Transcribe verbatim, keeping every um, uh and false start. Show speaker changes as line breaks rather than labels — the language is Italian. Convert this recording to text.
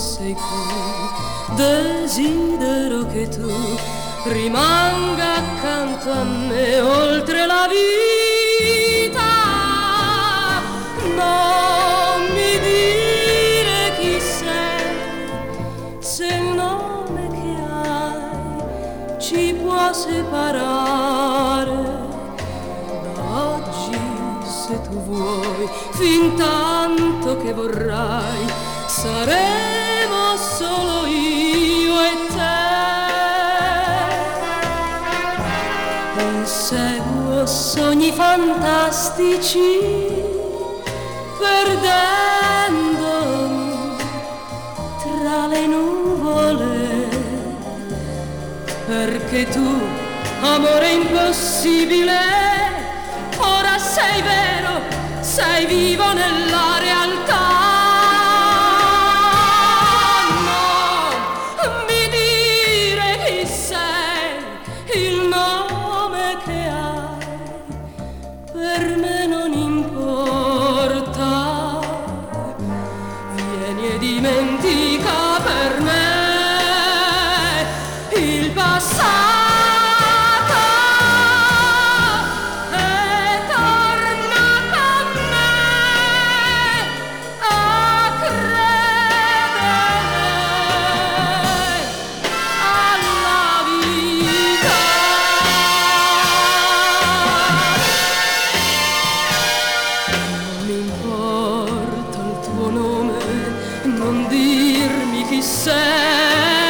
sei qui, desidero che tu rimanga accanto a me oltre la vita. Non mi dire chi sei, se il nome che hai ci può separare. Da oggi, se tu vuoi, fin tanto che vorrai, saremo solo io e te. Inseguo sogni fantastici, perdendomi tra le nuvole, perché tu, amore impossibile, ora sei vero, sei vivo nella realtà. Non mi dire chi sei, il nome che hai, per me non importa. Vieni e dimentica per me il passato. Non dirmi chi sei.